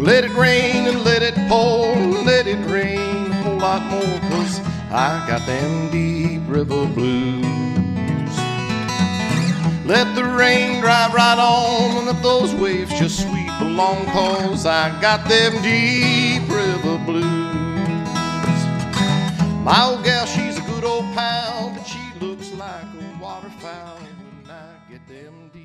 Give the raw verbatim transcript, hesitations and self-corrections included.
Let it rain and let it pour, let it rain a whole lot more, 'cause I got them deep river blues. Let the rain drive right on and let those waves just sweep along, 'cause I got them deep river blues. My old gal, she's a good old pal, but she looks like a waterfowl, and I get them deep